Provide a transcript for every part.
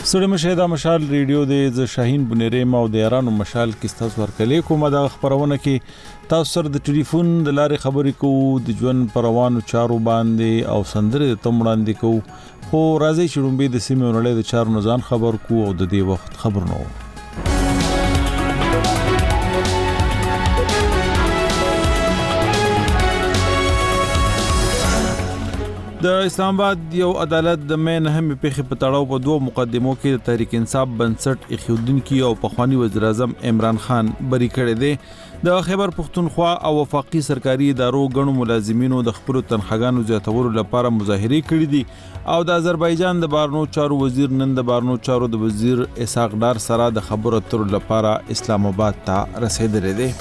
سره مشاهده مشال ریډیو د شاهین بنيري ما او د ایرانو مشال کې تاسو ورکلې کومه د خبرونه کې تاسو سره د ټلیفون د لارې خبرې کوو د ژوند پروانو چارو باندې او سندره تم وړاندې کوو خو راځي چې رومبي د سیمې ورلې د چارو نزان خبر کوو او د دې وخت خبرونه د اسلام آباد یو عدالت د مین هم په پټاړو په دوه مقدمو کې د تحریک انصاف بنسټ اخیودونکو او پخوانی وزیر اعظم عمران خان بری کړی دی د خیبر پختونخوا او وفاقي سرکاري ادارو غنو ملازمینو د خپل تنخواګانو زیاتولو لپاره مظاهره کړې دي او د آذربایجان د بارنو چارو وزیر نن د بارنو چارو د وزیر اسحاق ډار سره د خبرو اترو لپاره اسلام آباد ته رسیدلی دی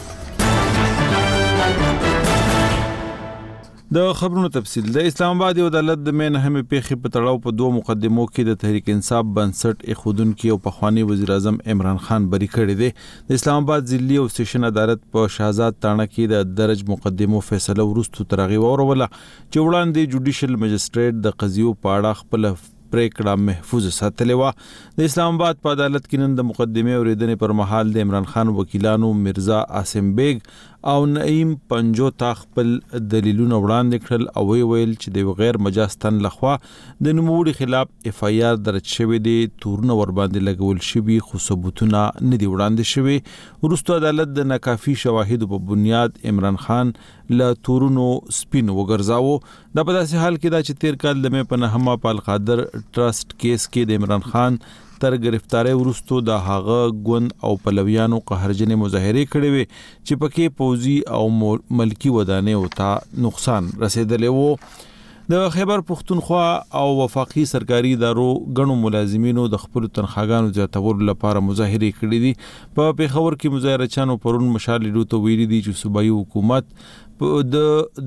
د خبرونو تفصیل د اسلام آباد یو عدالت د مین هم پیخي په تړاو په دوه مقدمو کې د تحریک انصاف بنسټ اخودونکو او پخوانی وزیر اعظم عمران خان بری کړی دی د اسلام آباد ضلعي او سیشن عدالت په شاهزاد تاڼه کې د درج مقدمو فیصله ورستو ترغي وروله چې وړاندې جوډیشل مجستریټ د قضیو په اړه خپل پریکړه محفوظ ساتلې و د اسلام آباد په عدالت کې نن د مقدمه اوریدنې پر مهال د عمران خان وکیلانو مرزا عاصم بیگ او نعیم پنجو تا خپل دلیلونه وړاندې کړل او ویل چې د غیر مجاز لخوا د نوموړي خلاف اف ای آر درج شوی دی تورونه ور باندې لګول شوی خو ثبوتونه نه دی وړاندې شوی ورستو عدالت د ناکافي شواهد په بنیاد عمران خان له تورونو سپین وګرځاو د په داسې حال کې دا چې تیر کال د مې په نهمه په القادر ټرست کیس کې د عمران خان تر گرفتاری ورستو د هغه ګوند او پلویانو قهرجنې مظاهره کړې وي چې پکې پوزي او ملکی ودانې او ته نقصان رسیدلی وو د خیبر پختونخوا او وفاقي سرکاري ادارو غنو ملازمینو د خپل تنخواګانو زیاتولو لپاره مظاهره کړې دي په پیښور کې مظاهره چانو پرون مشال لرو ویلي دي چې صوبایي حکومت د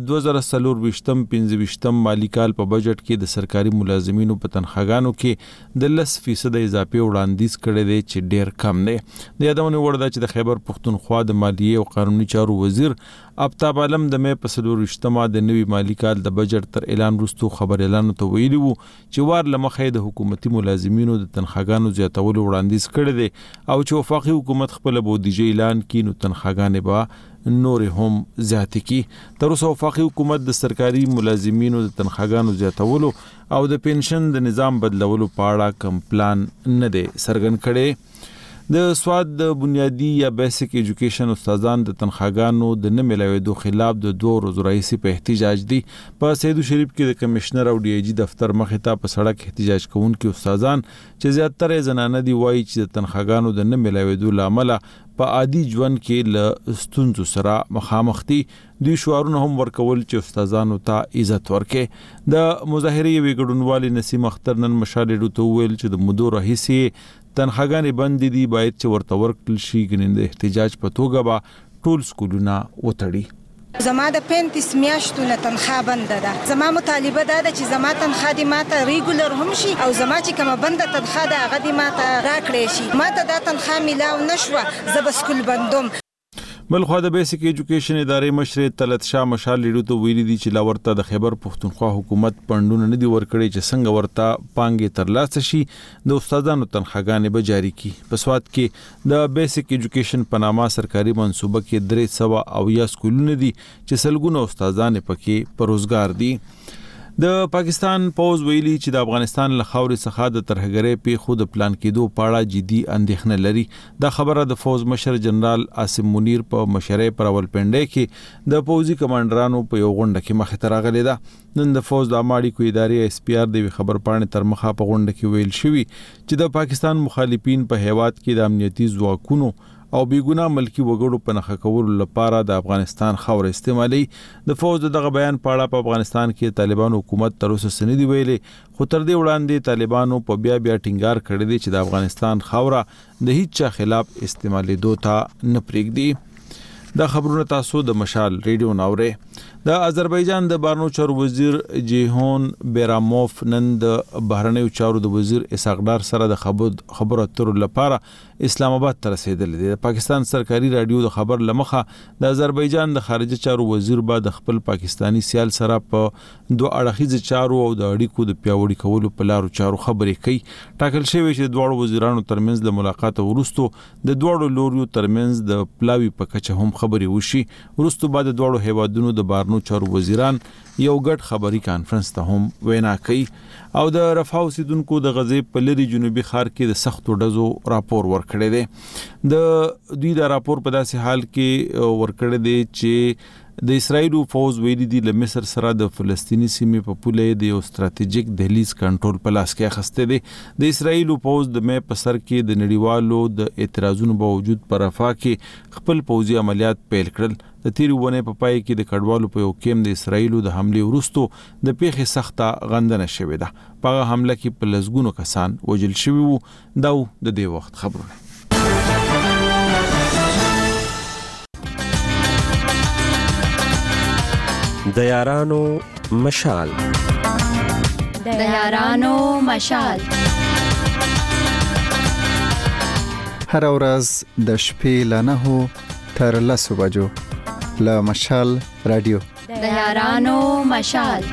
2024-25 مالی کال په بجټ کې د سرکاري ملازمینو په تنخواګانو کې د 10% اضافي وړاندیز کړی دی چې ډیر کم دی د یادونه وړ ده چې د خیبر پختونخوا د مالیې او قانوني چارو وزیر آفتاب عالم د مې په 24 د نوي مالی کال د بجټ تر اعلان وروسته خبر اعلان ته ویلي وو چې وار لمخې د حکومتي ملازمینو د تنخواګانو زیاتولو وړاندیز کړی دی او چې وفاقي حکومت خپل بودیجه اعلان کړي نو تنخواګانې به نور هم زیات کی تر اوسه وفاقي حکومت د سرکاري ملازمینو د تنخواګانو زیاتولو او د پنشن د نظام بدلولو په اړه کوم پلان نه دی څرګند کړي د سواد د بنیادی یا بیسیک ایجوکیشن استادان د تنخواګانو د نه ملایدو خلاف د 2 ورځې رئیسي په احتجاج دي په سیدو شریف کې د کمشنر او ډي ای جی دفتر مخې ته په سړک احتجاج کوونکي استادان چې زیاتره زنانه دي وایي چې د تنخواګانو د نه ملایدو لامل په عادي ژوند کې له ستونزو سره مخامخ دي دوی شعارونه هم ورکول چې استادانو ته عزت ورکړي د مظاهره وی ګډونوالي نسیم اختر نن مشال ډوته ویل چې د مدو رئیسي تنخواګانې بند دي باید چې ورته ورکړل شي ګنې د احتجاج په توګه به ټول سکولونه وتړي زما د 35 میاشتو نه تنخوا بند ده زما مطالبه ده چې زما تنخوا دې ماته ریګولر هم شي او زما چې کومه بند تنخوا ده هغه دې ماته راکړې شي ماته دا تنخوا ملاو نشوه زه به سکول بندوم بلخو د بیسیک ایجوکیشن ادارې مشر طلعت شاه مشال لیدو ته ویلي دي چې لا ورته د خیبر پختونخوا حکومت پندونه نه دی ورکړي چې څنګه ورته پانګې ترلاسه شي د استادانو تنخواګانې به جاری کی په سواد کې د بیسیک ایجوکیشن په نامه سرکاري منصوبه کې 300 او یا سکولونه دي چې سلګونه استادان پکې په روزګار دي د پاکستان پوز ویلي چې د افغانستان له خاورې څخه د ترهګرۍ په خود پلان کېدو پاړه جدي اندېښنه لري دا خبره د فوز مشر جنرال عاصم منیر په مشرۍ پر اولپنډۍ کې د پوزي کمانډرانو په یو غونډه کې مخ ته راغلی دا نن د فوز د اماړي کو ادارې اس پی آر د خبر پاڼې تر مخه په غونډه کې ویل شوی چې د پاکستان مخالفین په هیواد کې د امنیتي ځواکونو او بیګونه ملکی وګړو په نخښه کولو لپاره د افغانستان خاور استعمالي د فوج دغه بیان په اړه په افغانستان کې طالبان حکومت تر اوسه سندي ویلي خو تر دې وړاندې طالبانو په بیا ټینګار کړی دی چې د افغانستان خاوره د هیڅ چا خلاف استعمالي دوته نه پرېږدي دا خبرونه تاسو د مشال ریډیو ناوره د آذربایجان د بارنو چارو وزیر جیهون بیراموف نن د بهرنیو چارو د وزیر اسحاق ډار سره د خبرو اترو لپاره اسلام آباد ته رسیدل دي. پاکستان سرکاري رادیو د خبر لمخه د آذربایجان د خارجه چارو وزیر با د خپل پاکستانی سیال سره په دوه اړخیز چارو او د اړیکو د پیاوړي کولو په لارو چارو خبرې کوي. ټاکل شوی چې دوه وزیرانو ترمنځ د ملاقات وروسته د دوه لوريو ترمنځ د پلاوی په کچه هم خبرې وشي. وروسته بعد د دوه هیوادونو د بارنو چارو وزیران یو ګډ خبري کانفرنس ته هم وینا کوي. او د رفاه اوسیدونکو د غزې په لری جنوبي ښار کې د سختو ډزو راپور ورکړی دی. د دوی دا راپور په داسې حال کې ورکړی دی چې د اسرایل فوز ویلي دي له مصر سره د فلسطینی سیمې په پوله د یو ستراتیژیک دهلیز کنټرول په لاس کې اخیسته دي. د اسرایل فوز د مې په سر کې د نړیوالو د اعتراضونو باوجود پر رفاه کې خپل پوځي عملیات پیل کړل. د تیرې ونې په پای کې د کډوالو په یو کیم د اسرایل د حمله وروسته د پیښې سخته غندنه شوې ده. په حمله کې په لسګونو کسان وژل شوي وو. دا د دې وخت خبرونه. د یارانو مشال د یارانو مشال هر ورځ د شپې له 9 تر 10 بجو له مشال رادیو د یارانو مشال.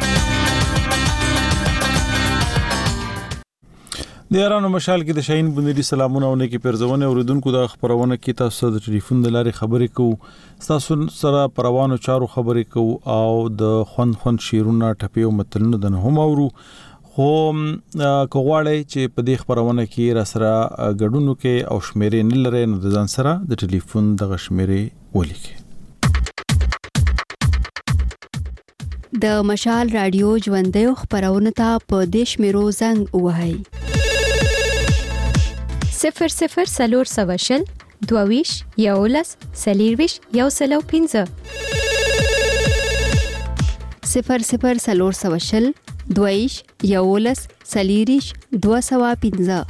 د یارانو مشال کې د شاهین بندري سلامونه او نیکی پرځونه اوریدونکو د خبرونه کې تاسو د ټلیفون د لارې خبرې کوو. تاسو سره پروانو چارو خبرې کوو او د خوند شیرونه ټپي او متلونه د هم اورو. خو کوغواړی چې په دې خبرونه کې را سره ګډونو کې او شمیرې نه لري نو د ځان سره د ټلیفون د شمیرې ولیکئ. د مشال رادیو ژوندۍ خبرونه ته په دیش میرو زنګ وهاي 00 سلور سواشل دوویش یولس سلیرویش یوسلو 15 00 سلور سواشل دوویش یولس سلیریش 215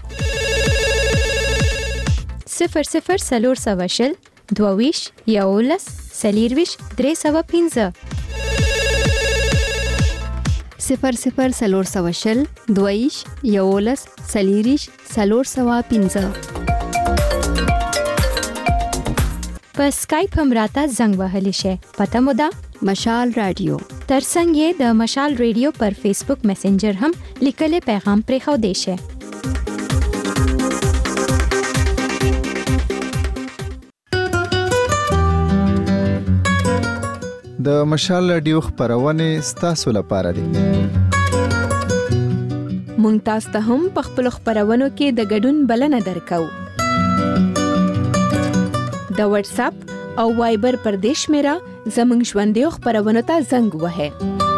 00 سلور سواشل دوویش یولس سلیرویش 315 00 سلور سواشل دویش یولس سلیریش 315 په سکایپ هم راته زنګ وهلی شي. پته مو ده مشال رادیو. ترڅنګ یې د مشال رادیو پر فیسبوک میسنجر هم لیکلي پیغام پرې خو دی شي. د مشال رادیو خبرونه ستاسو لپاره دي. مونږ تاسو ته هم په خپل خبرونو کې د ګډون بلنه درکو. د واتس اپ او وایبر پر دیش میرا زمنګ ژوندۍ خبرونو ته زنګ وهه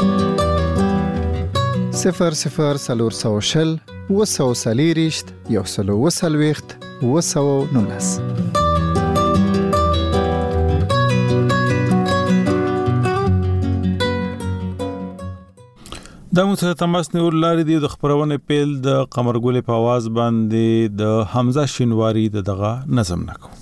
00 سلور سواشل وسو سلیریشت یوسلو وسلويخت وسو نونس. د مو تماس نیول لاري دی د خبرونه پیل د قمرګل په आवाज باندې د حمزه شینواری دغه نظم نکو.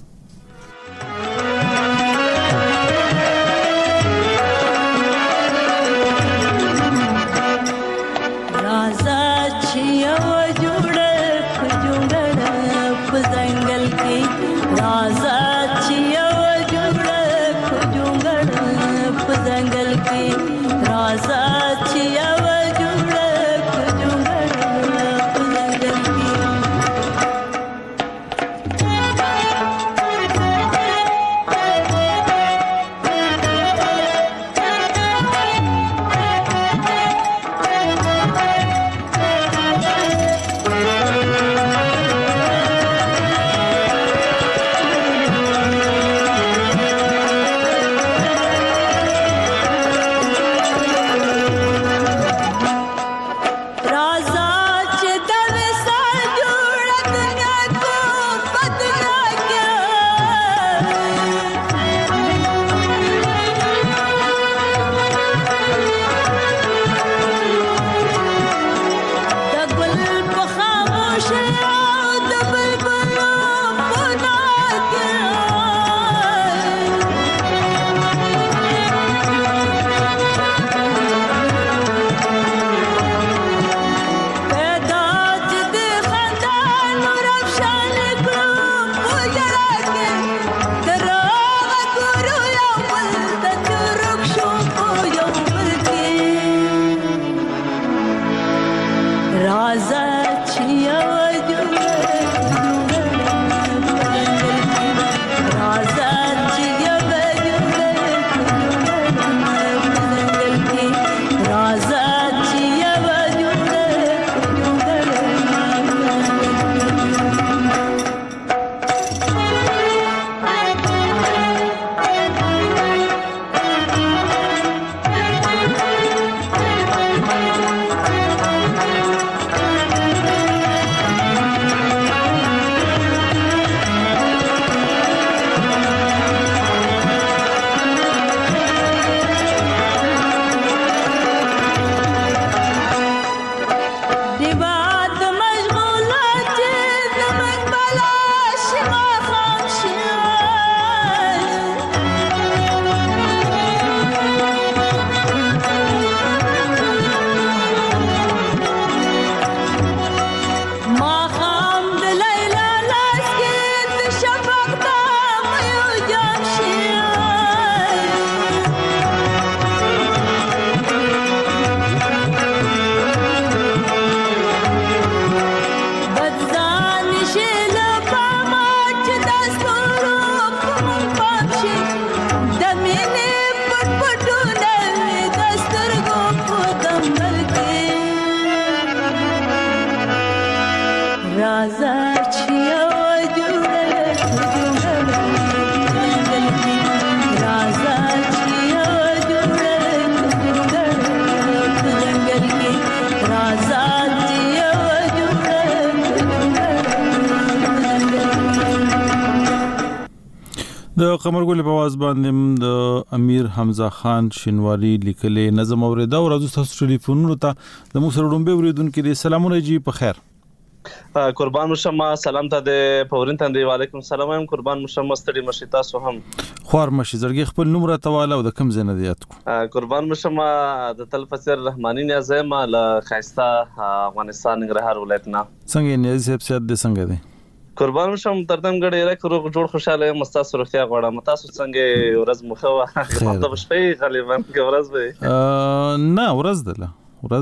د قمرګل په आवाज باندې د امیر حمزه خان شینواری لیکلې نظم اوریدا او راځو تاسو ټلیفونونو ته د مو سره ډومبه اوریدونکو کې سلامونه جی په خیر قربان مشم سلام ته د پورین تندې وعلیکم السلام هم قربان مشم ستړي مشي تاسو هم خور مشي زړګي خپل نوم را تواله او د کم زنه دیات کو قربان مشم د تلفسر رحماني نظم له خاصه افغانستان ننګرهار ولایتنا څنګه نیازي صاحب سیادت دې څنګه دی قربان مشم تردم غړي راکړو جوړ خوشاله مستاسو روغتیا غواړم تاسو څنګه ورځ مخه مطلب شپې غالبا کې ورځ به نه ورځ ده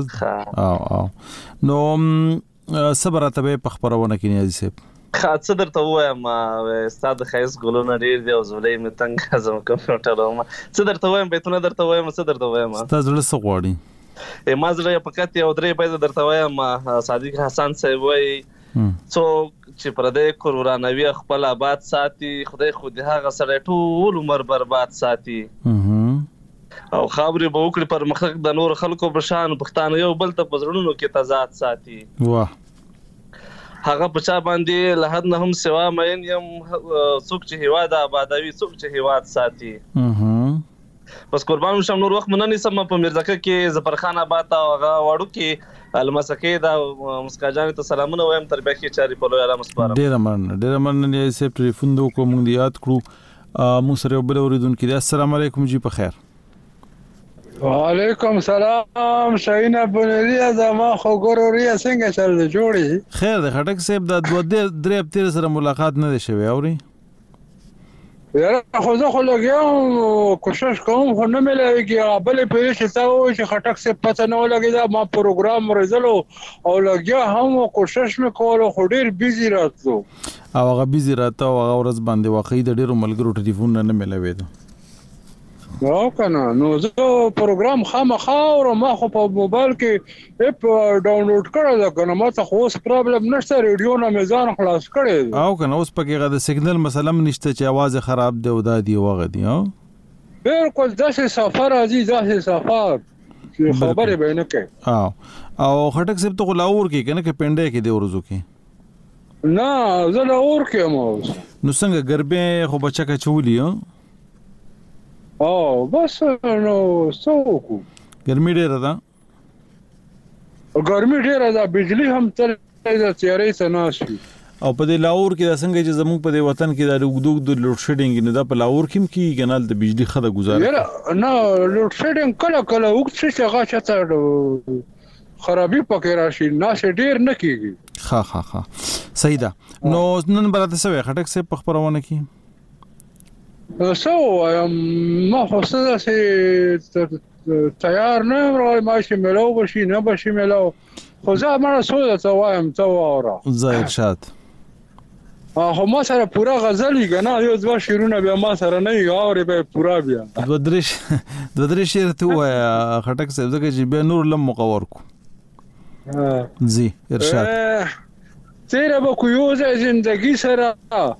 ورځ نو صبر ته په خبرونه کې نیازي صاحب خاصه درته وایم استاد خیس ګلونه ډیر دی او زولې متنګ زم کمپیوټر ما څه درته وایم بیتونه درته وایم څه درته وایم استاد زړه څه غواړي ما زړه پکات یو درې پیسې درته وایم صادق حسن صاحب وای څوک چې پردې کورورانوي خپل آباد ساتي خدای خو دې هغه سره ټول عمر برباد ساتي او خبرې به وکړي پر مخ د نور خلکو بشان پښتانه یو بل ته پزړونو کې تضاد ساتي واه هغه په چا باندې له حد نه هم سوا مین یم څوک چې هوا د آبادوي څوک چې هوا ساتي بس قربان شم نور وخت مننه سم په مرزکه کې ظفرخان آباد او هغه وړو کې المسکه د مسکا جان ته سلامونه وایم تربیه کې چاري په لوی علامه سپارم ډیر مننه سیف ټلیفون دو کوم دی یاد کړو مو سره بل اوریدونکو دی السلام علیکم جی په خیر وعلیکم سلام شاهین ابونری زما خو ګوروریا څنګه چل جوړي خیر د خټک صاحب د 2 هفته سره ملاقات نه شوی اوري یاره خو زه خو لګیام کوشش کوم خو نه ملایږي بلې په چې تاسو چې خټک صاحب پته نه ولګی دا ما پروګرام ورزلو او لګیا هم کوشش وکړو خو ډیر بیزی راتلو او هغه بیزی راته او هغه ورځ باندې واقعي د ډیرو ملګرو ټلیفون نه ملوي نو کنه نو زه پروګرام خامخا او ما خو په موبایل کې اپ ډاونلوډ کړل دا کنه ما ته خو اوس پرابلم نشته ریډیو نه میزان خلاص کړی او کنه اوس پکې غو د سیګنل مثلا نشته چې आवाज خراب دی او دا دی وغه دی ها بالکل داسې سفر ازي داسې سفر خبره به نه کوي او خټک صاحب ته لاور کې کنه کې پنده کې دی ورزو کې نه زه لاور کې مو نو څنګه ګربه خو بچا کا چولی او بس نو څوک ګرمي ډیره ده بجلی هم تل د تیارې سناسي او په دې لاور کې د څنګه چې زموږ په دې وطن کې د وګدوګ لوډ شیډینګ نه د په لاور کې کی کنال د بجلی خده گزاره نه لوډ شیډینګ کله وخت چې هغه چاته خرابي پکې راشي ناشه ډیر نه کیږي ها صحیح ده نو نن براته سوي خټک سه په خبرونه کې ما خو څه تیار نه راوي ماشي ملو بشي نه بشي ملو خو زه ما سوده ته وایم ته وره زه ارشاد خو ما سره پورا غزل کنه یو ځوا شیرونه بیا ما سره نه یاوري به پورا بیا د شعر ته وای خټک صاحب زکه چې بیا نور لم مقور کو زی ارشاد تیرا به کویوزه زندگی سره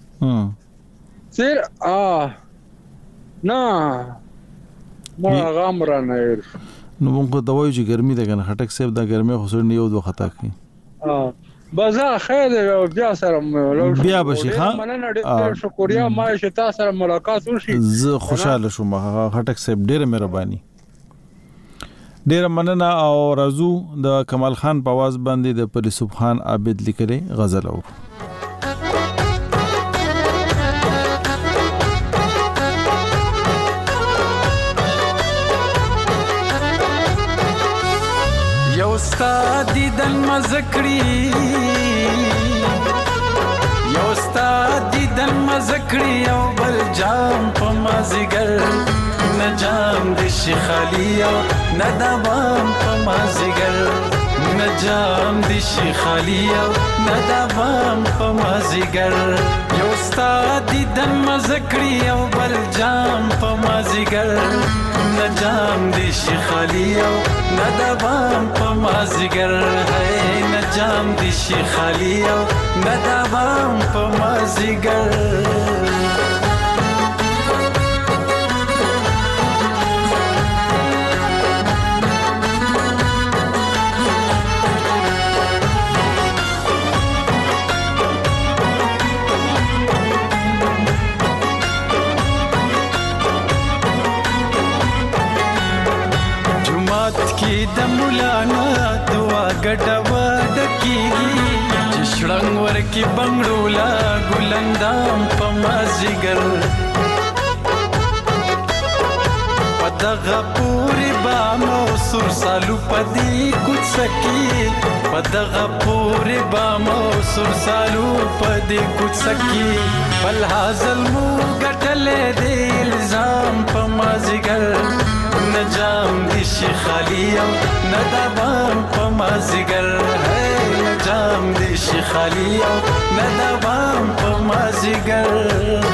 تیر نه ما غامره نه نو موږ ته وایو چې ګرمي ده کنه خټک صاحب دا ګرمي خو سر نه یو دوه خطا کوي بازا خیر بیا سره بیا بشي ها شکریا ما چې تاسو سره ملاقات وشي زه خوشاله شوم خټک صاحب ډېر مهرباني ډېر مننه او رازو د کمال خان په आवाज باندې د پری سبحان عابد لیکلې غزل او استاد دیدن مزکړی یو استاد دیدن مزکړی او بل جام په مازیګر نه جام د شیخالی او نه دبام په مازیګر نه جام د شیخالی او نه دبام په مازیګر یو استاد دیدن مزکړی او بل جام په مازیګر نه جام د شیخالی او نه دبام په مازیګر هی نه جام د شیخالی او نه دبام په مازیګر چې د مولانا دعا ګډه ډکیږي چې شړنګ ورکی بنگړولا ګلندام په مازیګر پدغه پوری بامو سر سالو پدی کوڅ سکی پدغه پوری بامو سر سالو پدی کوڅ سکی بل حاصل مو ګټلې دې الزام په مازیګر نجام دي شي خالی او ندبام په مازیګر نجام دي شي خالی او ندبام په مازیګر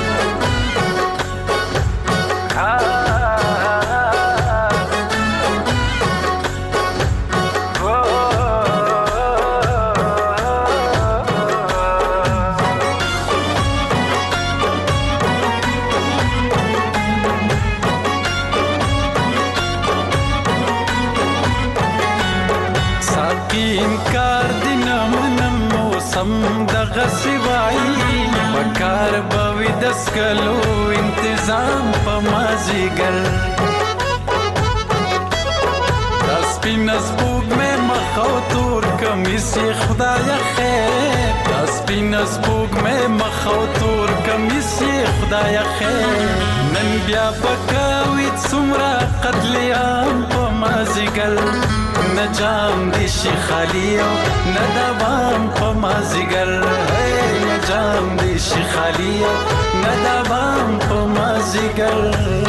غسوایی بکار باوی دسکلو انتظام پا مازیگر دسپین از بوگ میں مخو تور کمیسی خدای خیر دسپین از بوگ میں مخو تور کمیسی خدای خیر نن بیا بکاوید سمرا قتلیام پا مازیگر نجام دی شي خالی او ندبام په مازیګر نجام دی شي خالی او ندبام په مازیګر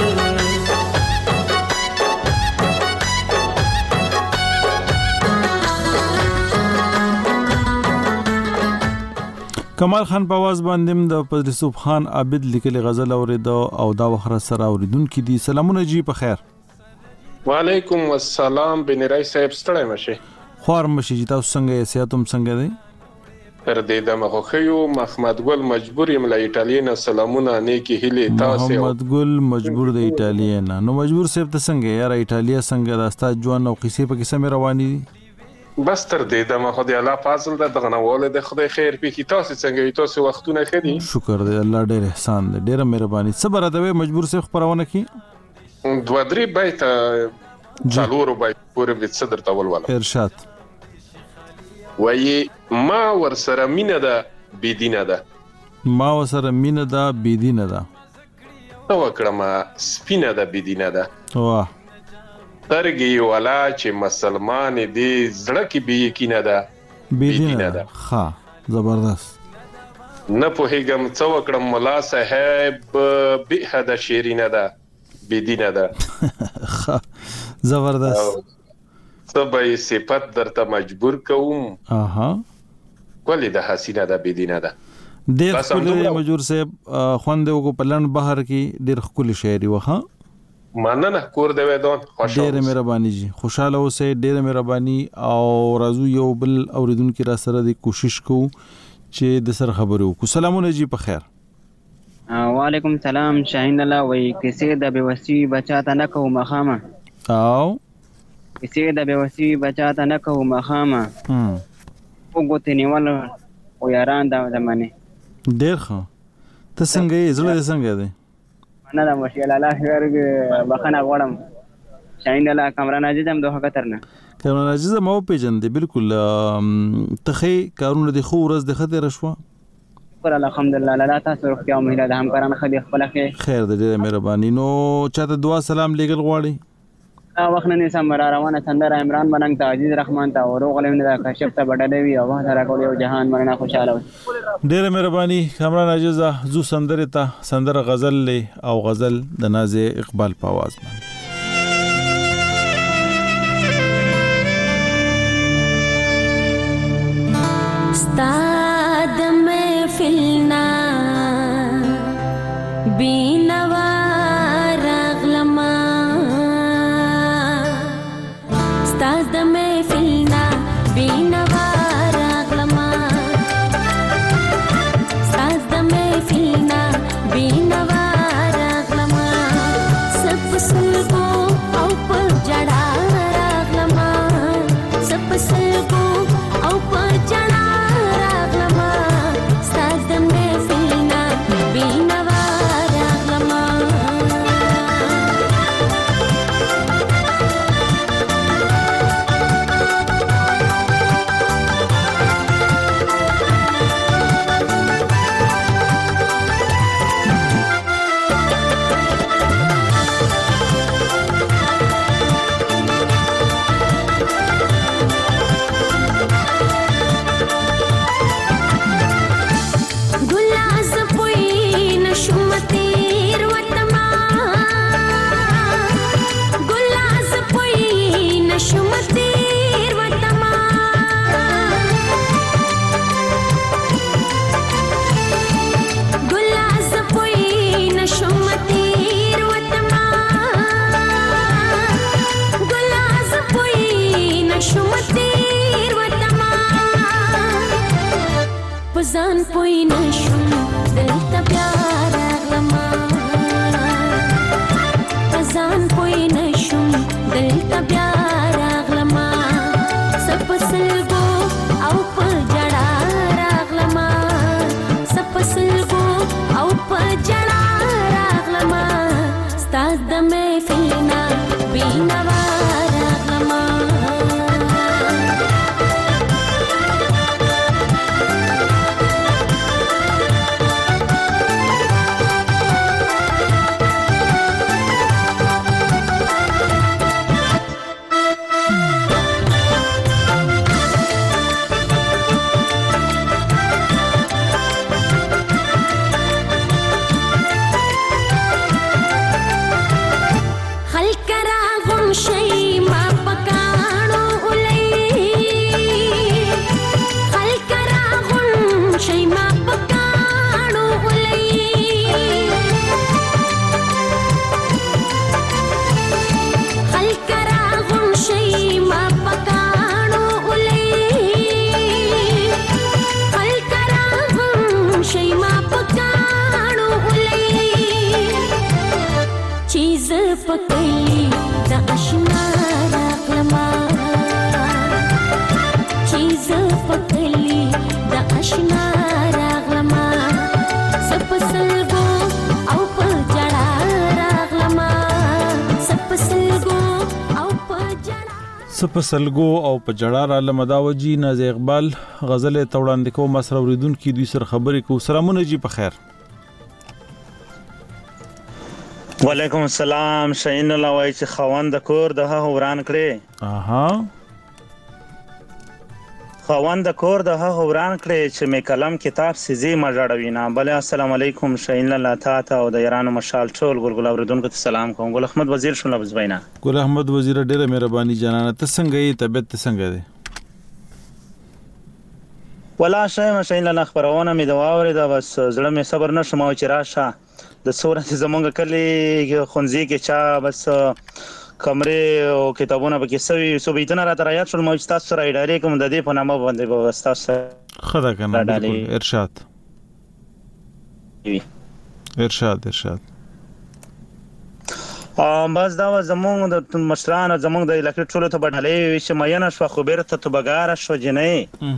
کمال خان په आवाज باندې د پدرسوب خان عابد لیکلي غزل اوریدو او دا وخره سره اوریدونکو دي سلامونه جی په خیر وعلیکم السلام بنرای صاحب ستړی مشه خور مشه چې تاسو څنګه یې سیاتم څنګه دی پر دې د مخخیو محمد ګل مجبور یم له ایټالیا نه سلامونه نیکی هلي تاسو محمد ګل مجبور د ایټالیا نه نو مجبور صاحب ته څنګه یار ایټالیا څنګه راستا ژوند او قصې په کیسه مې رواني دي بس تر دې د مخ دی الله فاضل دغه نواله د خدای خیر پکې تاسو څنګه تاسو وختونه خدي شکر دی الله ډېر احسان دی ډېر مهرباني صبر ادوي مجبور صاحب خبرونه کی دو درې بیت څلورو بیت پورې د صدر تول ولا ارشاد وایي ما ور سره مینه ده بيدینه ده ما ور سره مینه ده بيدینه ده نو کړم سپینه ده بيدینه ده واه ترګي ولا چې مسلمان دي زړه کې به یقین ده بيدینه ده ها زبردست نه په هیګم څو کړم مولا صاحب به د شیرینه ده بيدینه ده زبردست سبای صفات درته مجبور کوم اها کولې د حسینه ده بيدینه ده ډېر خپل مجبور صاحب خوندې وګ پلان بهر کې ډېر خپل شاعري وها مننه کور دی ودون خوشاله ډېر مهرباني جی خوشاله اوسه ډېر مهرباني او راځو یو بل اوریدونکو را سره د کوشش کوو چې د سر خبرو کو سلامونه جی په خیر وعلیکم السلام شاهین الله وای کیسه د بیوسی بچا ته نه کوم مخامه او کیسه د بیوسی بچا ته نه کوم مخامه وګوتې نیول او یاران دا زمانه ډېر ښه ته څنګه یې زړه څنګه دی نه دا مشکل الله خیر بخنه غوړم شاهین الله کامران عزیز هم دوه خطر نه کامران عزیز مو پیژندې بالکل ته کارونه د خو ورځ د خطر شوه پر الحمدلله لا تاسو روغتیا او مهله د همکارانو خدي خپل خیر دې مهرباني نو چاته دعا سلام لګل غواړي وخت نه سم روانه سندره عمران بننګ ته عزیز رحمان ته ورو غلم نه کشف ته بدلې وی او سره کول یو جهان مرنه خوشاله ډېر مهرباني کامران عزیز زو سندره ته سندره غزل له او غزل د نازي اقبال په आवाज باندې استاد محفلنا بینوا راغلما استاد محفلنا بینوا راغلما استاد محفلنا بینوا راغلما سب سلګو او پر جڑا راغلما سب سلګو او پر جڑا ځان پوی نشم دلته بیا راغلما ځان پوی نشم دلته بیا راغلما سپسلګو او په جړا راغلما سپسلګو او په جړا راغلما ستاد د محفلنا بینوا راغلما پکلی د اشنا راغلما چیز پکلی د اشنا راغلما سپسلګو او په جړا راغلما سپسلګو او په جړا را لمداوجی ناز اقبال غزل توړاندې کو مسر اوریدونکو دوی سره خبرې کو. سلامونه جی په خیر. وعلیکم السلام. شاین الله وای چې خوند کور د هغه وران کړي. خوند کور د هغه وران کړي چې می کلم کتاب سيزي مجړوي نه. بل السلام علیکم شاین الله تا او د ایران مشال ټول ګلګل اوریدونکو ته سلام کوم. ګل احمد وزیر شو لفظ وینا. ګل احمد وزیر ډیره مهرباني جنانه. ته څنګه یې؟ طبيعت څنګه ده؟ ولا شاین الله خبرونه می دا اوري دا بس زړه می صبر نشم او چې راشه د صورت زمونږ کلی خونځي کې چا بس کمرې او کتابونه پکې سوي صوبیتونه را ترایات شول. مو تاسو سره ادارې کوم د دې په نامه باندې به تاسو خدا کنه ارشاد بس دا زمونږ د مشران زمونږ د الیکټ ټولو ته بدلې چې مینه شو خبره ته بګار شو جنې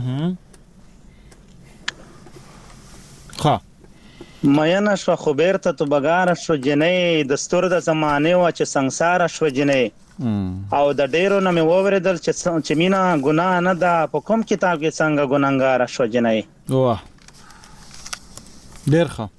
مینه شو خبر ته تو بګار شو جنې دستور د زمانه او چې ਸੰسار شو جنې او د ډیرو نه مې ووریدل چې مینا ګناه نه ده په کوم کتاب کې څنګه ګناګار شو جنې. واه ډیر ښه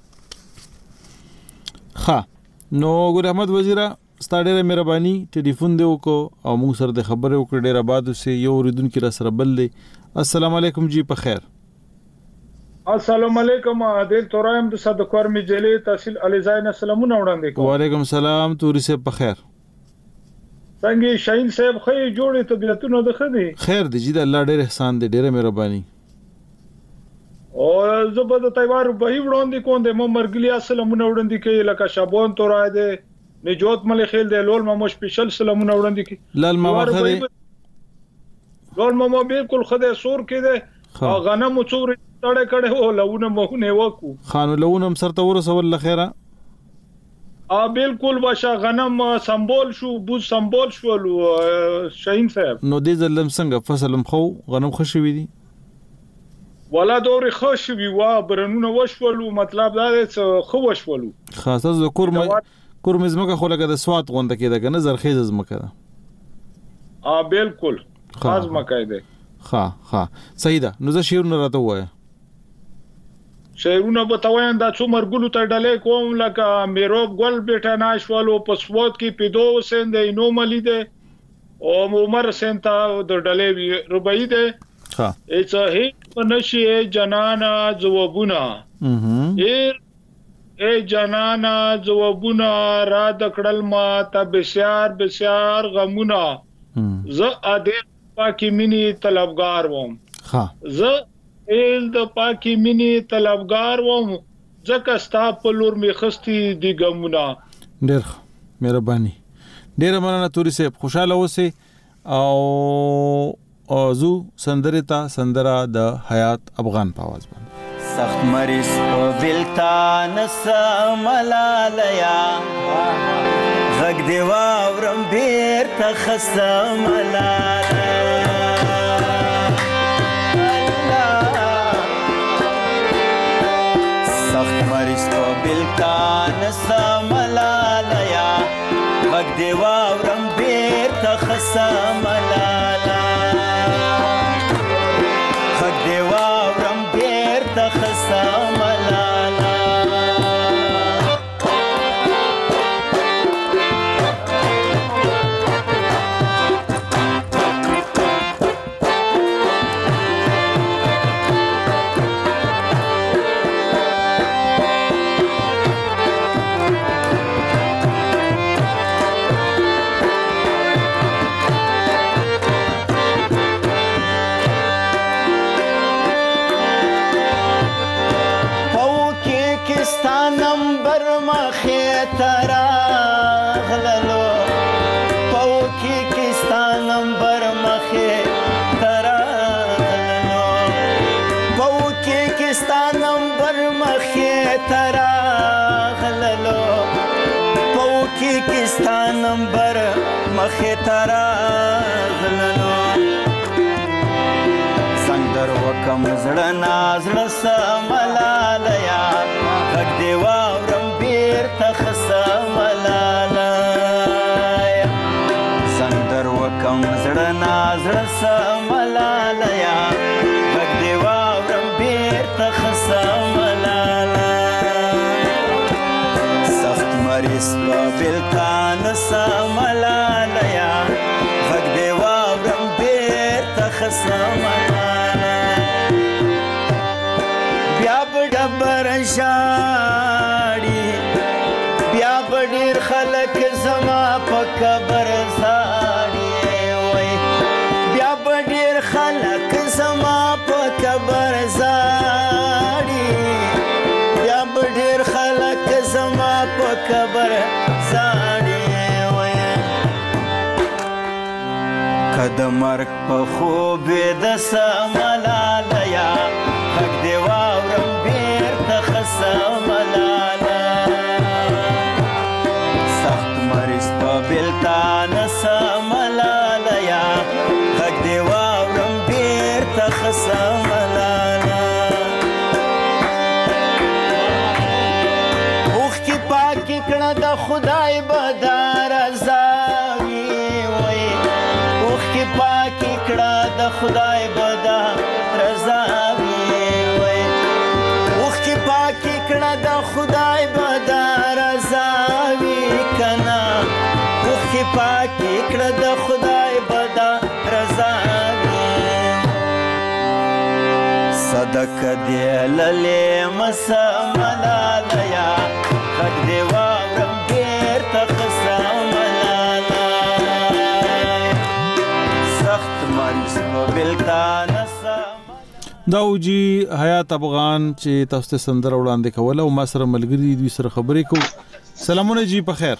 نو ګل احمد وزیر ستاسو ډیره مهرباني. ټلیفون دی وکړو او موږ سره د خبرې وکړې. ډیر آباد اوسې. یو اوریدونکو را سره بل دی. السلام علیکم جی په خیر. السلام علیکم. عادل تورایم د صدقور مجلې تحصیل الیزاین سلامونه وړاندې کوم. وعلیکم السلام توري صاحب په خیر. څنګه شاهین صاحب خې جوړې طبيعتونه د خدي خیر دی جی د الله ډېر احسان دی ډېر مهرباني. او زبد تیوار به وړاندې کوم د مرګلیا سلامونه وړاندې کوي لکه شابون تورای دی نجوت ملي خیل دی لول مامو سپیشل سلامونه وړاندې کوي. لال ماما خدي لول ماما بالکل خدای سور کې دی غنم څور تړه کړه او لونه مهونه وکو خانو لونه سرته ورسول خیره بالکل واشه غنم سمبول شو بو سمبول شو شاهین صاحب. نو دې ځلم څنګه فصلم خو غنم خوشوي دي ولا دور خوشوي وا برنونه وشولو مطلب دا خو وشولو خاصه د کورم زمکه خو لګه د سواد غونډه کې ده کنه زرخیز زمکه ده. بالکل خاص مکه ده. صحیح ده. نو زه شیرونه راته وایا شیرونه به توین دا څو مرګلو ته ډلې کوم لکه میروب ګل بیٹا ناشوالو پسوت کې پیدو سند نو ملي ده او عمر سنتا د ډلې ربعی ده. ایڅ هی نشي جنانا جوابونه ای جنانا جوابونه را د کړل ما ته بسیار غمونه ز اده پاکي منی طلبگار وم. ز ال د پاکي منی طلبگار وم ځکه ستا په لور می خستی دی ګمونه. ډېر مهرباني. ډېر مننه توري صاحب. خوشاله اوسئ او زو سندره د حیات افغان په आवाज باندې. سخت مریض په بلتان سملالیا غږ دی واورم بیرته خسته سخت مریض په بلتان سملالیا غږ دی واورم بیرته خسته ملالا غږ دی واورم بیرته خسته ملالا نمبر مخې تراغللو پوکي کستا نمبر مخې تراغللو پوکي کستا نمبر مخې تراغللو پوکي کستا نمبر مخې تراغللو سندر وکم زړه نازړه سملالیا غږ دی واورم بیرته خسته ملالا سندر وکم زړه نازړه سملالیا غږ دی واورم بیرته خسته ملالا سخت مریض په بلتان سملالیا غږ دی واورم بیرته خسته ملالا ډبر شاړي بیا ډېر خلک زما په قبر زاړي وای بیا ډېر خلک زما په قبر زاړي بیا ډېر خلک زما په قبر زاړي وای کده مرګ په خوب د سملالیا غږ دی واورم بیرته خسته ملالا سخت مریض په بلتان سملالیا غږ دی واورم بیرته خسته ملالا اوښکې پاکې کړه د خدای به دا رضا وي وای اوښکې پاکې کړه د خدای به دا رضا د خدای به دا رضا وي کنه اوښکې پاکې کړه د خدای به دا رضا وي صدقه دې للې مسملالیا غږ دې واورم بیرته خسته ملالا سخت مریض په بلتان داوجی حیات افغان چې تاسو ته سندره وړاندې کوله او ما سره ملګری دوی سره خبرې کو سلامونه جی په خیر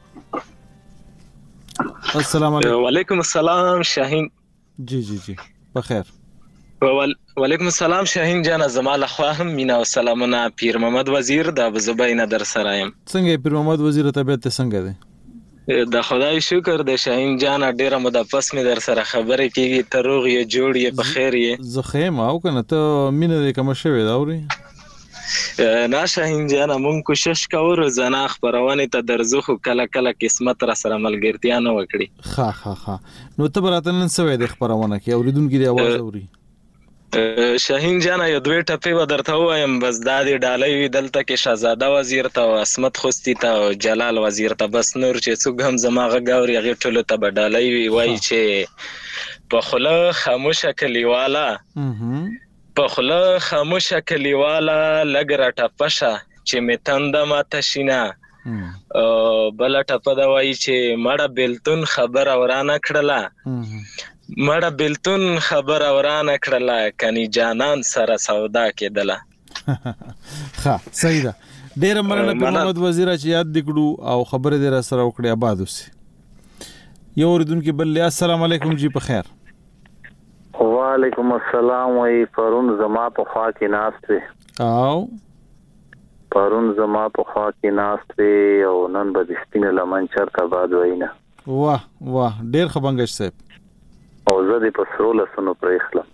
السلام علیکم وعلیکم السلام شاهین جی جی جی په خیر وعلیکم السلام شاهین جان زما له خوا هم مینا او سلامونه پیر محمد وزیر د ابوزبین در سره يم څنګه پیر محمد وزیر طبيعت څنګه ده د خدای شکر د شاهین جان ډیره مده پس می در سره خبرې کیږي ته روغ یې جوړ یې په خیر یې زخم او کنه ته مینه دې کوم شوی دا اوري نه شاهین جان مونږ کوشش کوو روزانه خبرونه ته درځو خو کله کله قسمت را سره ملګرتیا نه وکړي ها نو ته براتن سوي د خبرونه کې اوریدونکو دی आवाज اوري شاهین جان یو دوی ټپې و درته وایم بس د دې ډالۍ دلته کې شاهزاده وزیر ته او اسمت خوستی ته او جلال وزیر ته بس نور چې څوک هم زماغه غاوري هغه ټولو ته ډالۍ وای چې په خله خاموشه کلیواله په خله خاموشه کلیواله لګره ټپشه چې میتند ماته شینه بل ټپ دا وای چې مړه بلتون خبر اورانه کړله مړه بلتون خبر اورانه کړله کني جانان سره سودا کېدله ها صحیح ده ډیر مننه محمد وزیر چې یاد دکړو او خبره دې را سره وکړي آباد اوسې یو ردون کې بل السلام علیکم جی په خیر وعلیکم السلام وای پرون زما په خوا کې ناست او پرون زما په خوا کې ناست وی او نن به د سپینې لمن چرته باد وینه. واه واه ډیر خبنګش صاحب. او زه د پسرو لاسونو پرېخلم.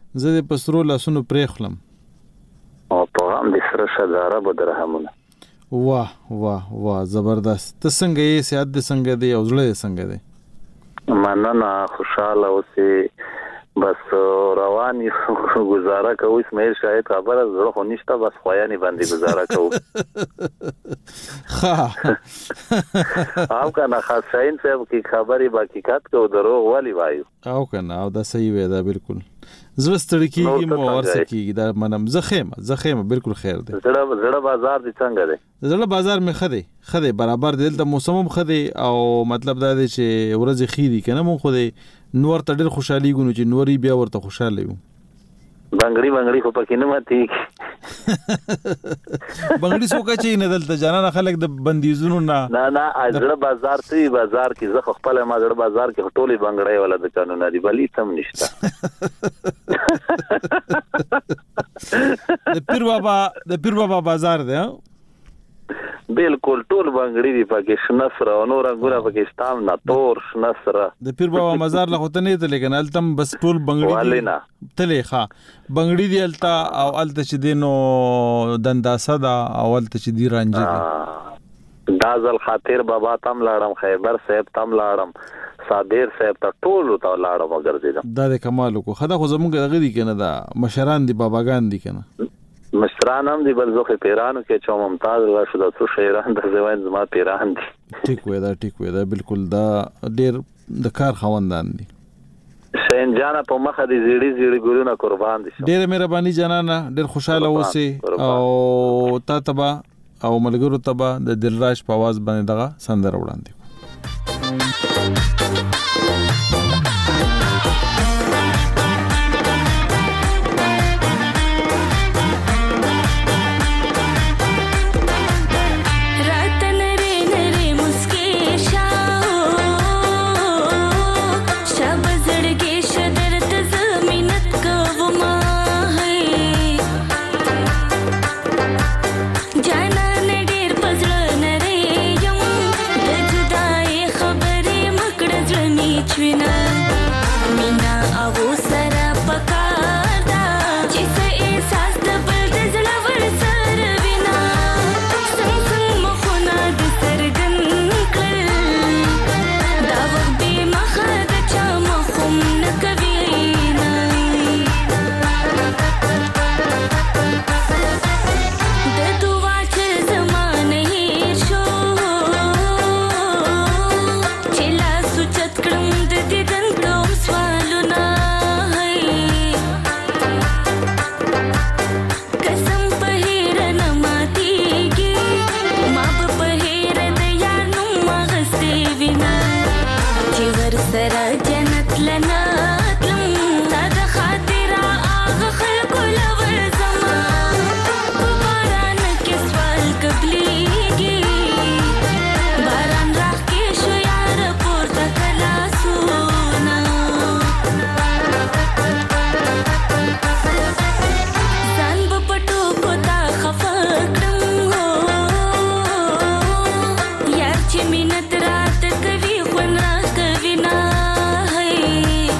او په هم د سره شداره به درهمونه. واه واه واه زبردست. ته څنګه یې؟ صحت دې څنګه دی او زړه دې څنګه دی؟ مننه، خوشاله اوسې. بس روان یو گزاره کوو. اسماعیل شاید خبره زړه خو نشته، بس خویانې باندې گزاره کوو. او کنه خاص شاین صاحب کی خبرې با حقیقت کو دروغ والی وایو. او کنه او دا صحیح وی دا بالکل. زړه ستړي کیږي مو ورسره کیږي دا منم. زخم بالکل خیر دی. زړه بازار دي څنګه دی؟ زړه بازار می خده برابر دی. د موسمم خده او مطلب دا دی چې ورځ خېری کنه مون خو دی نور ته ډېر خوشحالي ګونو چې نوري بیا ورته خوشاله یو. بنگړي خو پکې نه ماتي. بنگړي څوک چې نه دلته جانانه خلک د بندیزونو نه زړه بازار ته بازار کې زه خپل ما زړه بازار کې ټولي بنگړي ولا د قانون دی بلی سم نشته. د پیر بابا بازار دی. بالکل ټول بنگړي دی پکې شنسر او نور انګور پکې ستام نه تور شنسر. د پیر بابا مزار له هوته نه ته لیکن التم بس ټول بنگړي تلې ښا بنگړي دی التا او الته چې دینو دنداسه دا او الته چې دی رانجه دازل خاطر بابا تم لاړم، خیبر صاحب تم لاړم، صابر صاحب ته ټول ته لاړم ګرځیدم. دا د کمال کو خدا خو زمونږ دغه دی کنه دا مشران دی باباګان دی کنه. مشران هم دی بل زوخه پیرانو کې چې ممتاز راشد او شاعران د زوین زما پیران دي. ټیک وې دا بالکل دا ډیر د کار خوندان دي. شین جانا په مخه دي زیړي ګورونه قربان دي. ډیر مهرباني جانانه، ډیر خوشاله اوسې او تا تبا او ملګرو تبا د دلراج په आवाज باندې دغه سندره وړاندې. मिनत रात कभी खुना कभी ना है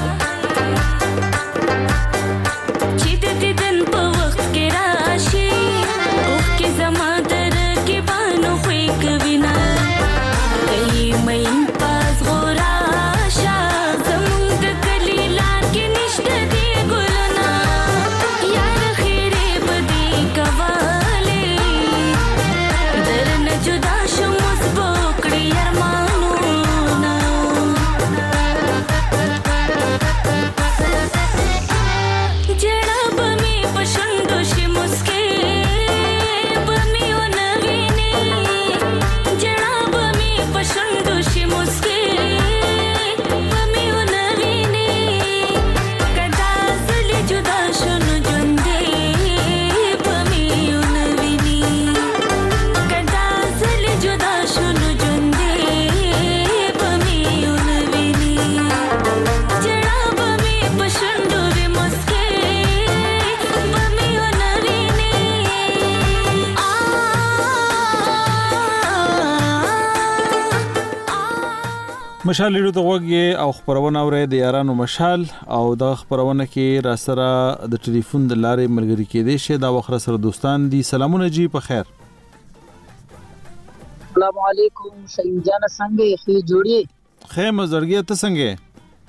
مشال لیدو ته وګي او خبرونه اوري د یارانو مشال او د خبرونه کې را سره د ټلیفون د لارې ملګری کېدې شه دا وخت سره دوستان دي. سلامونه جی په خیر. السلام علیکم شهین جان څنګه یې جوړی خیم زړګي ته څنګه